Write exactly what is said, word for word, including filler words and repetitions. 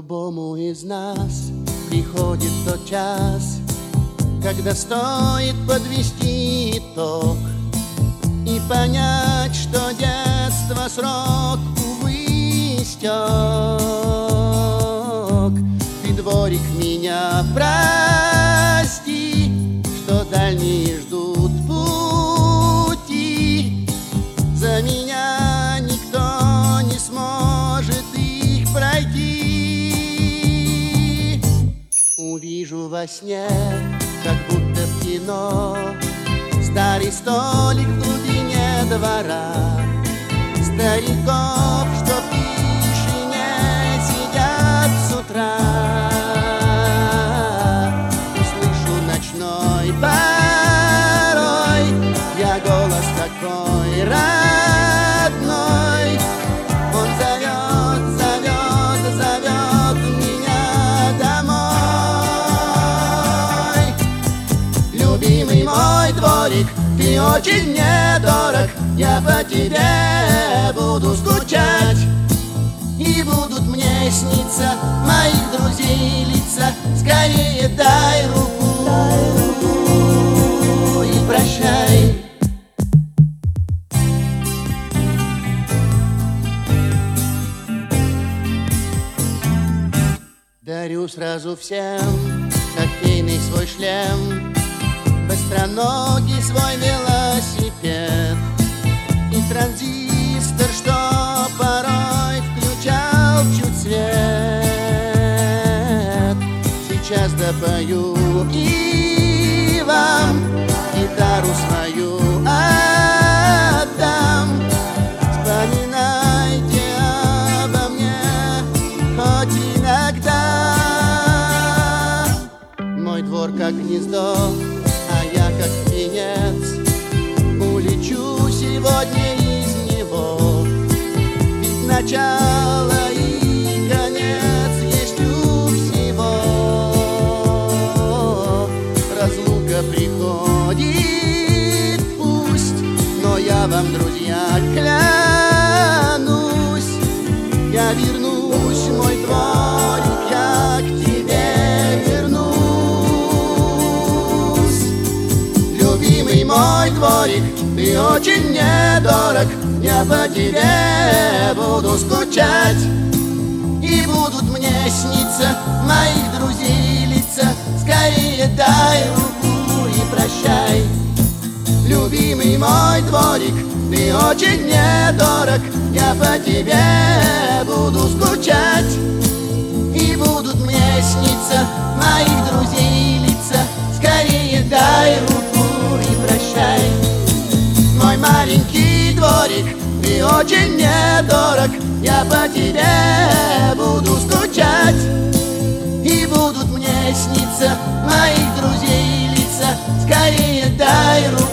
Любому из нас приходит тот час, когда стоит подвести итог и понять, что детство срок, увы, истек. Ты, дворик, меня прости, что дальние ждут пути. За меня никто не сможет их пройти. Увижу во сне, как будто в кино, старый столик в глубине двора, стариков, что в тишине сидят с утра. Услышу ночной порой я голос такой родной. Он зовет, зовет, зовет меня домой. Любимый мой дворик, ты очень мне дорог, я по тебе буду скучать. И будут мне сниться моих друзей лица. Скорее дай руку, дай руку и прощай. Дарю сразу всем кофейный свой шлем, быстроногий свой велосипед и транзистор, что порой включал чуть свет. Сейчас допою и вам гитару свою отдам. Вспоминайте обо мне хоть иногда. Мой двор как гнездо, а я как птенец, улечу сегодня из него. Ведь начало и конец есть у всего. Разлука приходит, пусть, но я вам, друзья, клянусь, я вернусь, мой дворик, я к тебе вернусь. Любимый мой дворик, ты очень мне дорог, я по тебе буду скучать. И будут мне сниться моих друзей лица. Скорее дай руку и прощай. Любимый мой дворик, ты очень мне дорог, я по тебе буду скучать. И будут мне сниться моих друзей лица. Скорее дай руку и прощай. Мой маленький дворик, ты очень мне дорог, я по тебе буду скучать. И будут мне сниться моих друзей лица. Скорее дай руку